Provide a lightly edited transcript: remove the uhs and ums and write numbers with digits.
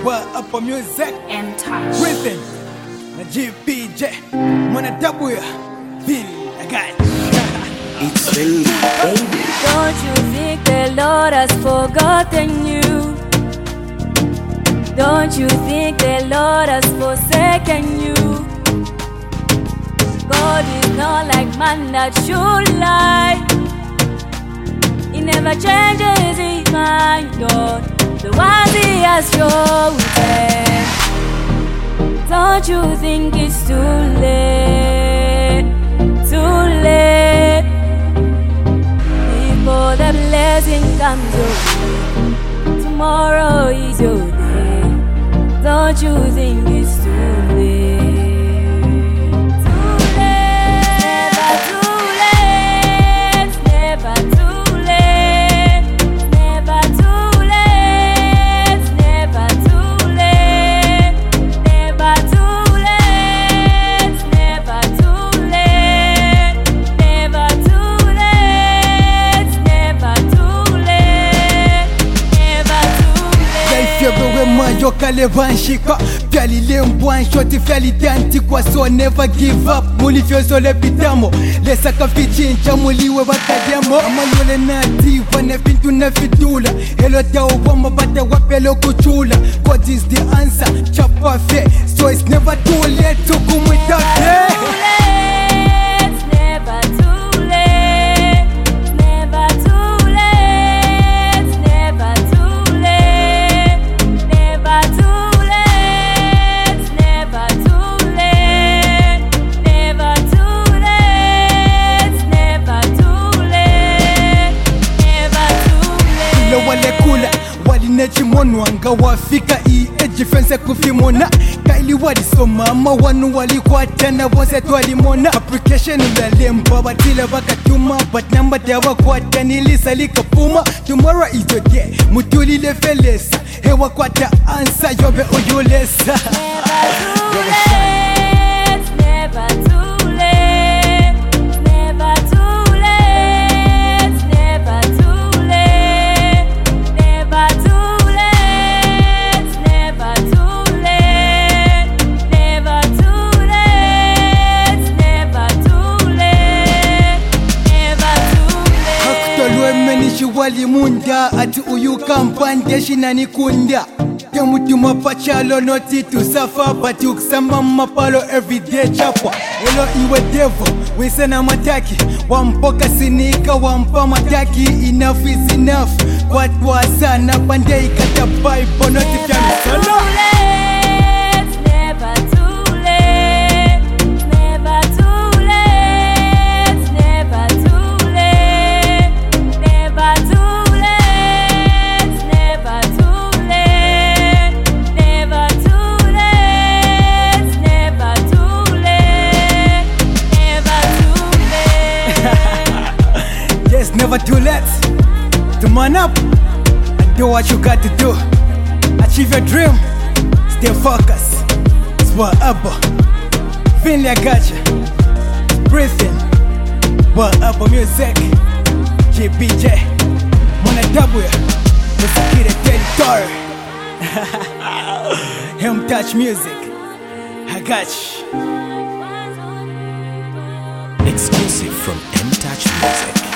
What up on music? M-Touch. Rhythm. Na GPJ. Mwana W. Vin. I got it. It's Cindy, baby. Don't you think the Lord has forgotten you? Don't you think the Lord has forsaken you? God is not like man that should lie. He never changes his mind, God. The ones he has chosen. Don't you think it's too late? Too late. Before the blessing comes your way, tomorrow is your day. Don't you think it's too late? Too late. Never too late. Never too late. Never too late. Never too late. Never too late. Never too late. Never too late. Never too late. Life everywhere man, yo kale vanshika. Fyali lembwan shoti fyali tanti kwa so never give up. Muli fyoso le pitamo. Lesa kafichincha muliwe bakademo. Amalwele nativa nefintu nefitula. Hello tao wama bata wapelo kuchula. What is the answer? Chapa fe. So it's never too late to come without it. Never too late. Never too late. Never too late. Never too late. Never too late. Never too late. Never too late. Never too late. Ilo wale kula wali nechi monwanga wafika ejifense kufimona kaili wali soma ama wanu wali kwa tena wose twalimona application ulalemba batile bakatuma but number dewa kwa tena ilisalika puma tomorrow is your day mutuli le felesa hewa kwa ta answer yobe uyulesa Never too late. Never too late. Never too late. Never too late. Never too late. Never too late. Never too late. Never too late. Hakutolwe menishi wali munda ati uyu kampande shinani kunda Temutima pachalo noti to suffer but you kusamba mapalo everyday chapa Elo iwe devo wisena mataki wampoka sinika wampa mataki enough is enough Kwa sana pande ikata bible noti fyami solo Never too late. Never too late. Never too late. Never too late. Never too late. Never too late. Never too late. Never too late. Yes, never too late to man up and do what you got to do. Achieve your dream, stay focused. It's whatever. Finley, I got you. Breathing. Whatever music. GPJ. Mwana W. Musikire territory. M-Touch music. I got you. Exclusive from M-Touch Music.